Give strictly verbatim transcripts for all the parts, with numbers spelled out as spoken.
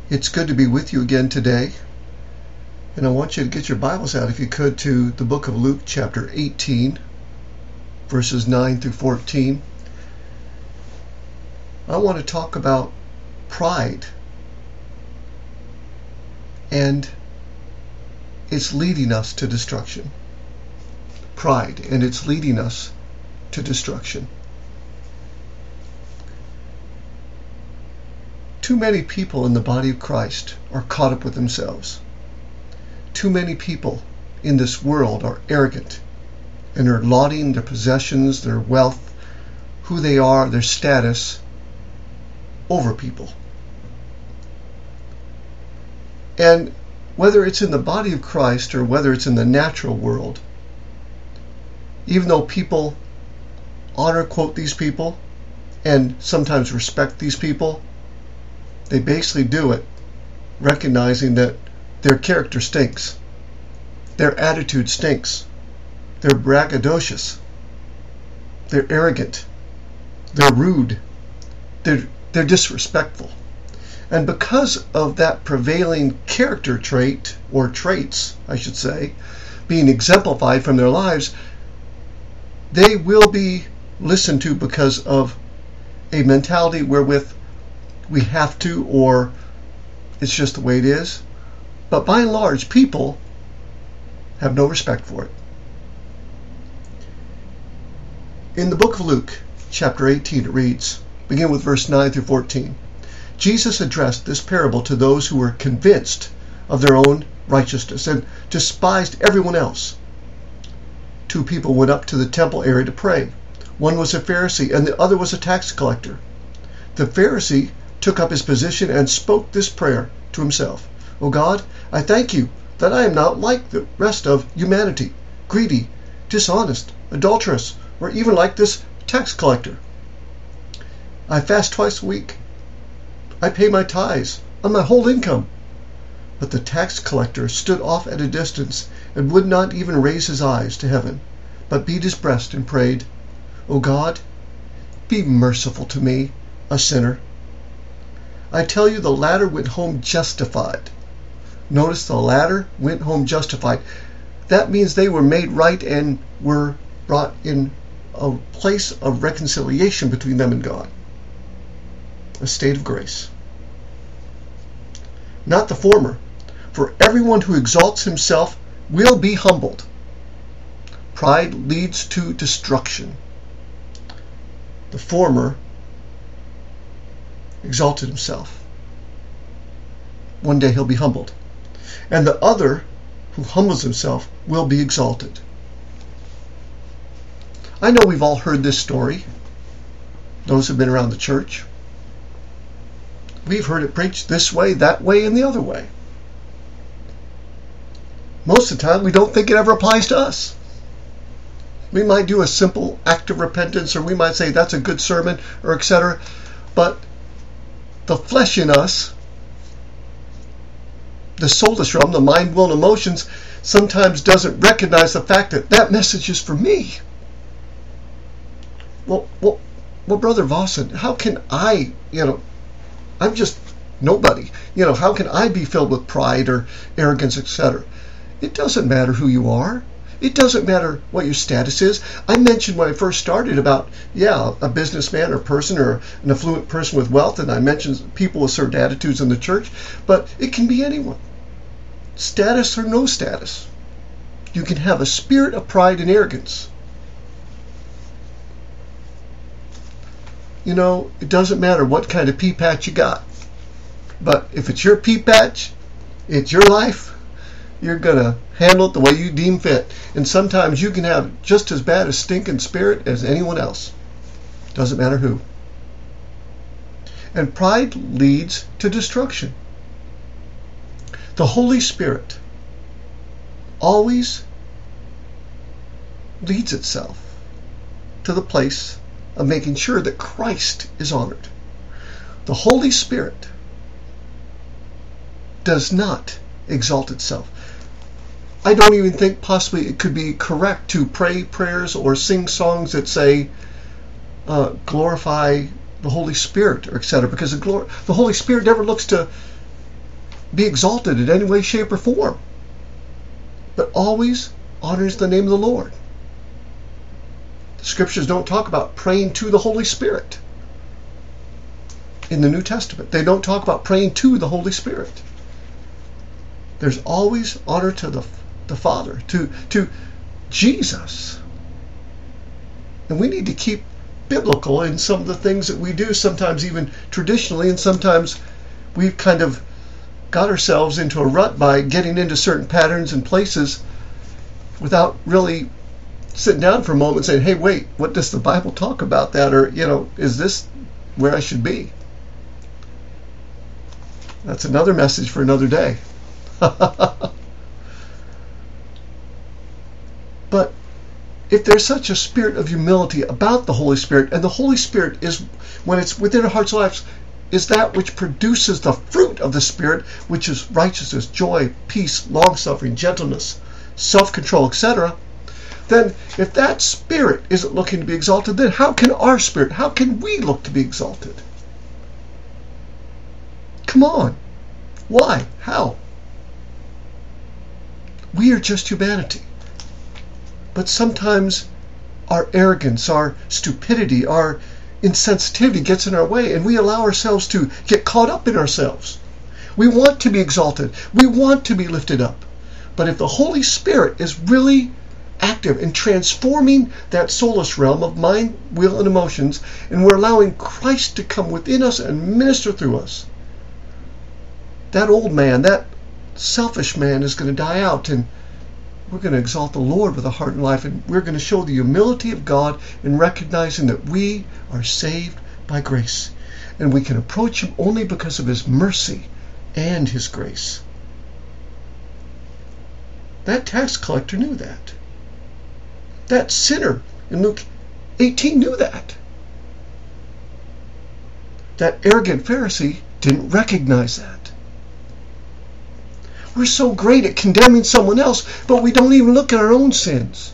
It's good to be with you again today. And I want you to get your Bibles out, if you could, to the book of Luke, chapter eighteen, verses nine through fourteen. I want to talk about pride. And it's leading us to destruction. Pride, and it's leading us to destruction. Too many people in the body of Christ are caught up with themselves. Too many people in this world are arrogant and are lauding their possessions, their wealth, who they are, their status over people. And whether it's in the body of Christ or whether it's in the natural world, even though people honor, quote, these people and sometimes respect these people, they basically do it recognizing that their character stinks. Their attitude stinks. They're braggadocious. They're arrogant. They're rude. They're, they're disrespectful. And because of that prevailing character trait, or traits, I should say, being exemplified from their lives, they will be listened to because of a mentality wherewith we have to, or it's just the way it is. But by and large, people have no respect for it. In the book of Luke, chapter eighteen, it reads, begin with verse nine through fourteen. Jesus addressed this parable to those who were convinced of their own righteousness and despised everyone else. Two people went up to the temple area to pray. One was a Pharisee and the other was a tax collector. The Pharisee took up his position and spoke this prayer to himself. O God, I thank you that I am not like the rest of humanity, greedy, dishonest, adulterous, or even like this tax collector. I fast twice a week. I pay my tithes on my whole income. But the tax collector stood off at a distance and would not even raise his eyes to heaven, but beat his breast and prayed, O God, be merciful to me, a sinner. I tell you, the latter went home justified. Notice the latter went home justified. That means they were made right and were brought in a place of reconciliation between them and God. A state of grace. Not the former, for everyone who exalts himself will be humbled. Pride leads to destruction. The former exalted himself. One day he'll be humbled. And the other, who humbles himself, will be exalted. I know we've all heard this story. Those who've been around the church. We've heard it preached this way, that way, and the other way. Most of the time, we don't think it ever applies to us. We might do a simple act of repentance, or we might say that's a good sermon, or et cetera. But the flesh in us, the soulless realm, the mind, will, and emotions, sometimes doesn't recognize the fact that that message is for me. Well, well, well, Brother Vossen, how can I, you know, I'm just nobody. You know, how can I be filled with pride or arrogance, et cetera? It doesn't matter who you are. It doesn't matter what your status is. I mentioned when I first started about, yeah, a businessman or person or an affluent person with wealth, and I mentioned people with certain attitudes in the church, but it can be anyone. Status or no status. You can have a spirit of pride and arrogance. You know, it doesn't matter what kind of pea patch you got. But if it's your pea patch, it's your life, you're going to handle it the way you deem fit. And sometimes you can have just as bad a stinking spirit as anyone else. Doesn't matter who. And pride leads to destruction. The Holy Spirit always leads itself to the place of making sure that Christ is honored. The Holy Spirit does not exalt itself. I don't even think possibly it could be correct to pray prayers or sing songs that say uh, glorify the Holy Spirit, or et cetera, because the, glor- the Holy Spirit never looks to be exalted in any way, shape, or form, but always honors the name of the Lord. The scriptures don't talk about praying to the Holy Spirit in the New Testament. They don't talk about praying to the Holy Spirit. There's always honor to the, the Father, to, to Jesus. And we need to keep biblical in some of the things that we do, sometimes even traditionally, and sometimes we've kind of got ourselves into a rut by getting into certain patterns and places without really sitting down for a moment and saying, hey, wait, what does the Bible talk about that? Or, you know, is this where I should be? That's another message for another day. But if there's such a spirit of humility about the Holy Spirit, and the Holy Spirit is, when it's within our hearts and lives, is that which produces the fruit of the Spirit, which is righteousness, joy, peace, long-suffering, gentleness, self-control, et cetera, then if that Spirit isn't looking to be exalted, then how can our spirit, how can we look to be exalted? Come on. Why? How? We are just humanity. But sometimes our arrogance, our stupidity, our insensitivity gets in our way, and we allow ourselves to get caught up in ourselves. We want to be exalted. We want to be lifted up. But if the Holy Spirit is really active in transforming that soulless realm of mind, will, and emotions, and we're allowing Christ to come within us and minister through us, that old man, that selfish man is going to die out, and we're going to exalt the Lord with a heart and life, and we're going to show the humility of God in recognizing that we are saved by grace, and we can approach Him only because of His mercy and His grace. That tax collector knew that. That sinner in Luke eighteen knew that. That arrogant Pharisee didn't recognize that. We're so great at condemning someone else, but we don't even look at our own sins.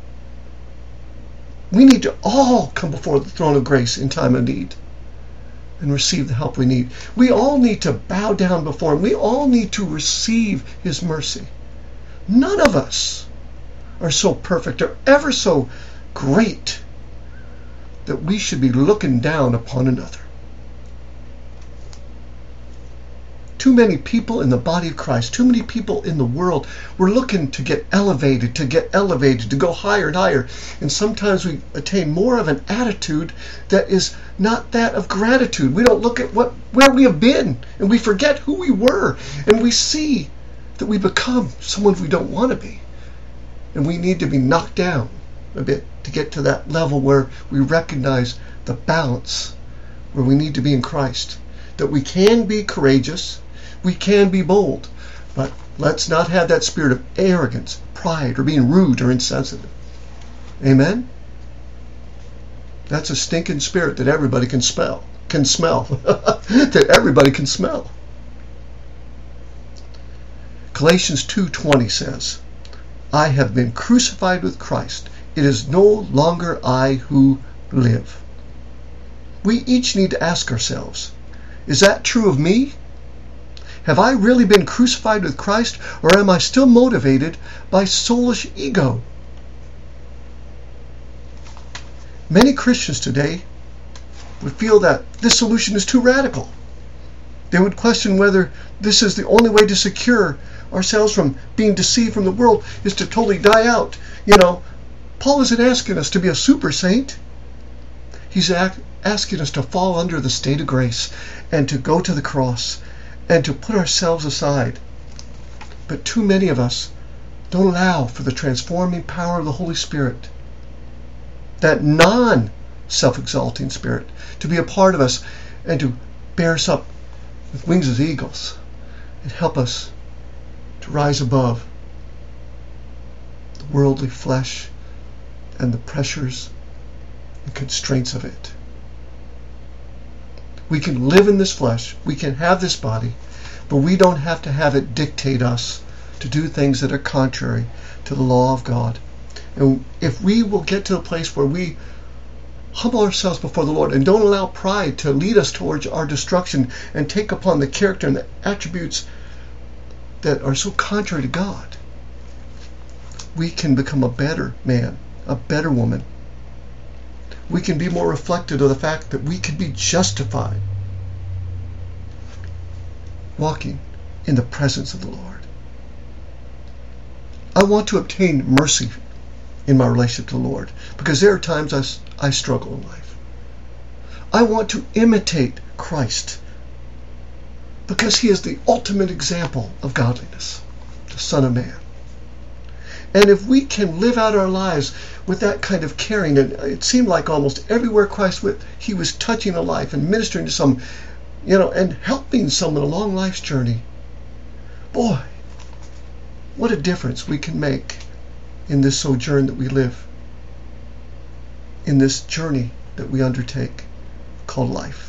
We need to all come before the throne of grace in time of need and receive the help we need. We all need to bow down before Him. We all need to receive His mercy. None of us are so perfect or ever so great that we should be looking down upon another. Too many people in the body of Christ, too many people in the world, we're looking to get elevated, to get elevated, to go higher and higher. And sometimes we attain more of an attitude that is not that of gratitude. We don't look at what where we have been, and we forget who we were, and we see that we become someone we don't want to be. And we need to be knocked down a bit to get to that level where we recognize the balance where we need to be in Christ. That we can be courageous, we can be bold, but let's not have that spirit of arrogance, pride, or being rude or insensitive. Amen? That's a stinking spirit that everybody can smell. Can smell. That everybody can smell. Galatians two twenty says, I have been crucified with Christ. It is no longer I who live. We each need to ask ourselves, is that true of me? Have I really been crucified with Christ, or am I still motivated by soulish ego? Many Christians today would feel that this solution is too radical. They would question whether this is the only way to secure ourselves from being deceived from the world is to totally die out. You know, Paul isn't asking us to be a super saint. He's act- asking us to fall under the state of grace and to go to the cross and to put ourselves aside. But too many of us don't allow for the transforming power of the Holy Spirit, that non-self-exalting Spirit, to be a part of us and to bear us up with wings as eagles and help us to rise above the worldly flesh and the pressures and constraints of it. We can live in this flesh, we can have this body, but we don't have to have it dictate us to do things that are contrary to the law of God. And if we will get to a place where we humble ourselves before the Lord and don't allow pride to lead us towards our destruction and take upon the character and the attributes that are so contrary to God, we can become a better man, a better woman. We can be more reflective of the fact that we can be justified walking in the presence of the Lord. I want to obtain mercy in my relationship to the Lord, because there are times I, I struggle in life. I want to imitate Christ, because he is the ultimate example of godliness, the Son of Man. And if we can live out our lives with that kind of caring, and it seemed like almost everywhere Christ went, he was touching a life and ministering to some, you know, and helping someone along life's journey. Boy, what a difference we can make in this sojourn that we live, in this journey that we undertake called life.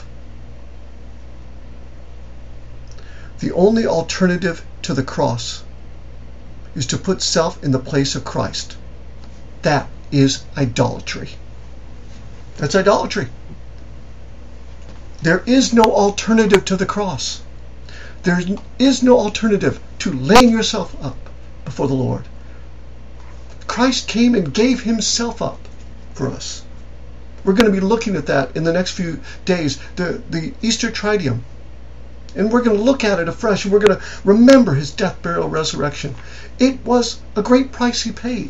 The only alternative to the cross is to put self in the place of Christ. That is idolatry. That's idolatry. There is no alternative to the cross. There is no alternative to laying yourself up before the Lord. Christ came and gave himself up for us. We're going to be looking at that in the next few days, the, the Easter Triduum. And we're going to look at it afresh, and we're going to remember his death, burial, resurrection. It was a great price he paid.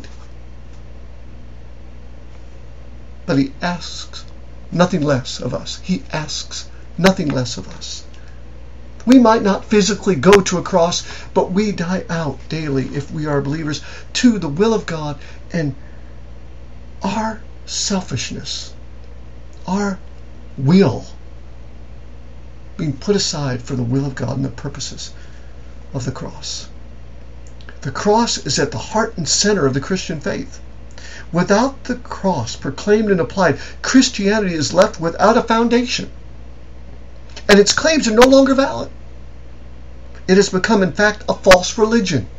But he asks nothing less of us. He asks nothing less of us. We might not physically go to a cross, but we die out daily, if we are believers, to the will of God, and our selfishness, our will, being put aside for the will of God and the purposes of the cross. The cross is at the heart and center of the Christian faith. Without the cross proclaimed and applied, Christianity is left without a foundation, and its claims are no longer valid. It has become, in fact, a false religion.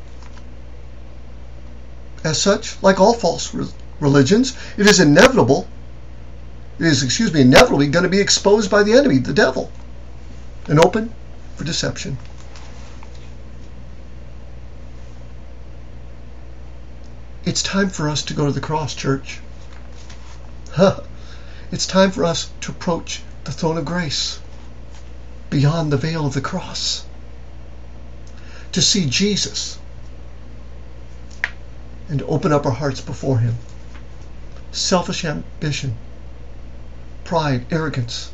As such, like all false re- religions, it is inevitable, it is, excuse me, inevitably going to be exposed by the enemy, the devil, and open for deception. It's time for us to go to the cross, church. Huh. It's time for us to approach the throne of grace beyond the veil of the cross, to see Jesus and to open up our hearts before him. Selfish ambition, pride, arrogance,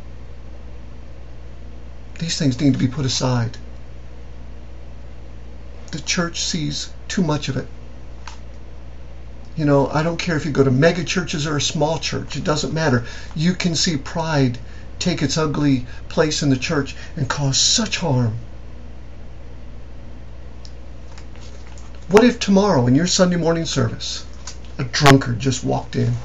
these things need to be put aside. The church sees too much of it. You know, I don't care if you go to mega churches or a small church. It doesn't matter. You can see pride take its ugly place in the church and cause such harm. What if tomorrow in your Sunday morning service, a drunkard just walked in?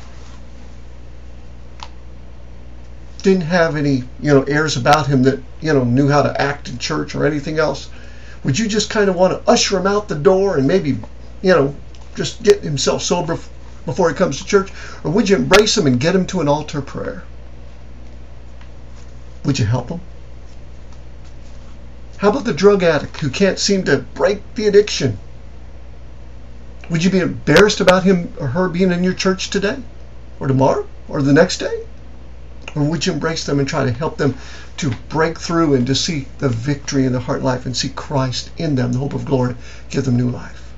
Didn't have any, you know, airs about him that, you know, knew how to act in church or anything else. Would you just kind of want to usher him out the door and maybe, you know, just get himself sober before he comes to church? Or would you embrace him and get him to an altar prayer? Would you help him? How about the drug addict who can't seem to break the addiction? Would you be embarrassed about him or her being in your church today, or tomorrow, or the next day? Or would you embrace them and try to help them to break through and to see the victory in their heart life and see Christ in them, the hope of glory, give them new life?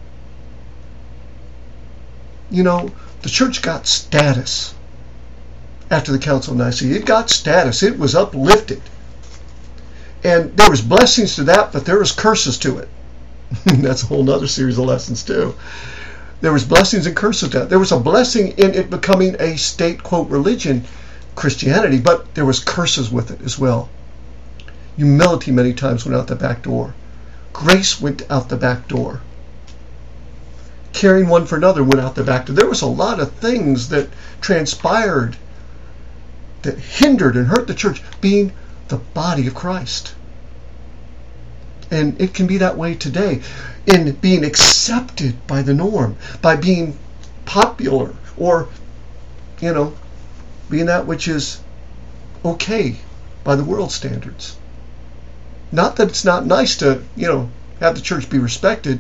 You know, the church got status after the Council of Nicaea. It got status. It was uplifted. And there was blessings to that, but there was curses to it. That's a whole other series of lessons too. There was blessings and curses to that. There was a blessing in it becoming a state, quote, religion, Christianity, but there was curses with it as well. Humility many times went out the back door. Grace went out the back door. Caring one for another went out the back door. There was a lot of things that transpired that hindered and hurt the church being the body of Christ. And it can be that way today in being accepted by the norm, by being popular, or, you know, being that which is okay by the world standards. Not that it's not nice to, you know, have the church be respected,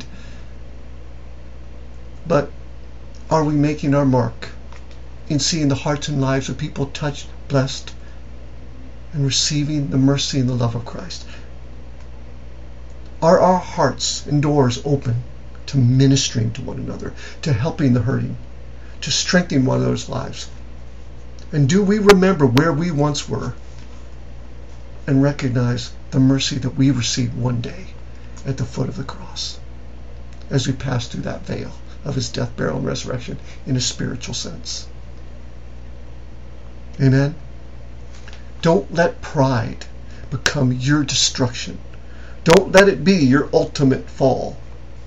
but are we making our mark in seeing the hearts and lives of people touched, blessed, and receiving the mercy and the love of Christ? Are our hearts and doors open to ministering to one another, to helping the hurting, to strengthening one another's lives? And do we remember where we once were and recognize the mercy that we received one day at the foot of the cross as we pass through that veil of his death, burial, and resurrection in a spiritual sense? Amen? Don't let pride become your destruction. Don't let it be your ultimate fall.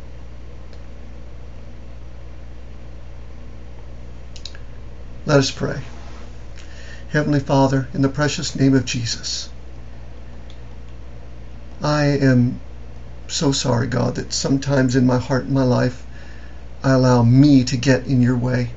Let us pray. Heavenly Father, in the precious name of Jesus, I am so sorry, God, that sometimes in my heart and my life, I allow me to get in your way.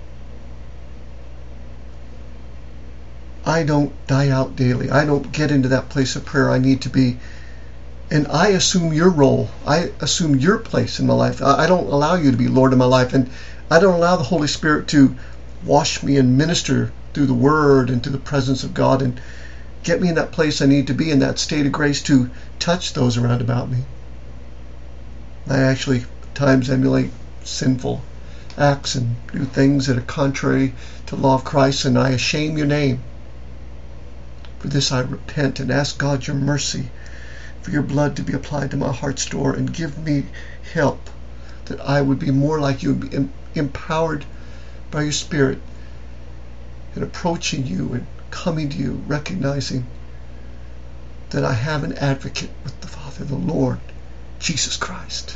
I don't die out daily. I don't get into that place of prayer I need to be. And I assume your role. I assume your place in my life. I don't allow you to be Lord of my life. And I don't allow the Holy Spirit to wash me and minister through the Word and through the presence of God and get me in that place I need to be, in that state of grace to touch those around about me. I actually at times emulate sinful acts and do things that are contrary to the law of Christ, and I shame your name. For this I repent and ask God your mercy, for your blood to be applied to my heart's door, and give me help that I would be more like you, and be empowered by your Spirit in approaching you and coming to you, recognizing that I have an advocate with the Father, the Lord Jesus Christ.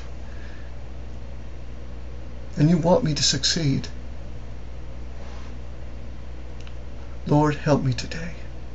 And you want me to succeed. Lord, help me today.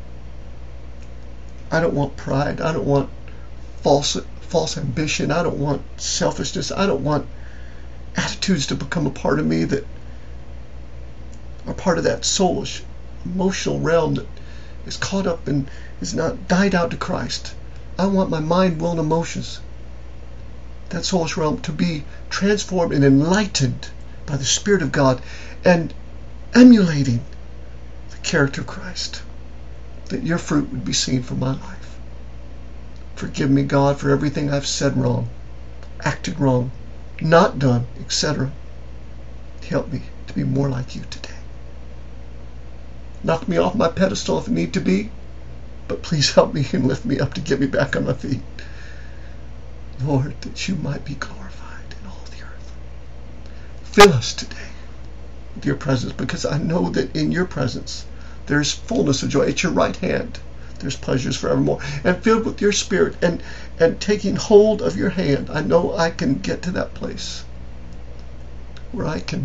I don't want pride. I don't want false false ambition. I don't want selfishness. I don't want attitudes to become a part of me that are part of that soulish, emotional realm that is caught up and is not died out to Christ. I want my mind, will, and emotions, that soulish realm, to be transformed and enlightened by the Spirit of God and emulating the character of Christ, that your fruit would be seen from my life. Forgive me, God, for everything I've said wrong, acted wrong, not done, et cetera. Help me to be more like you today. Knock me off my pedestal if it need to be, but please help me and lift me up to get me back on my feet. Lord, that you might be glorified in all the earth. Fill us today with your presence, because I know that in your presence there's fullness of joy. At your right hand there's pleasures forevermore. And filled with your Spirit and, and taking hold of your hand, I know I can get to that place where I can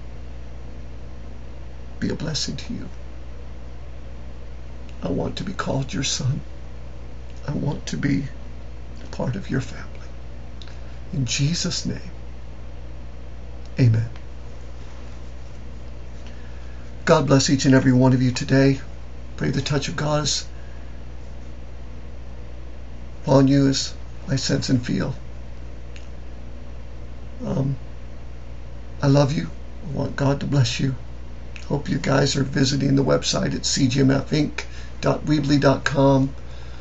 be a blessing to you. I want to be called your son. I want to be a part of your family. In Jesus' name, amen. God bless each and every one of you today. Pray the touch of God is upon you as I sense and feel. Um, I love you. I want God to bless you. Hope you guys are visiting the website at c g m f inc dot weebly dot com,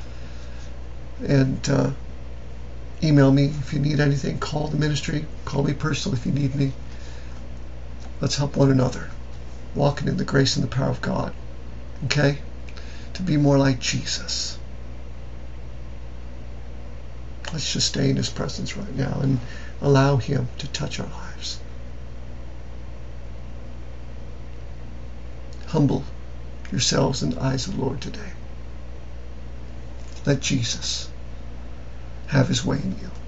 and uh, email me if you need anything. Call the ministry. Call me personally if you need me. Let's help one another, walking in the grace and the power of God. Okay? To be more like Jesus. Let's just stay in his presence right now and allow him to touch our lives. Humble yourselves in the eyes of the Lord today. Let Jesus have his way in you.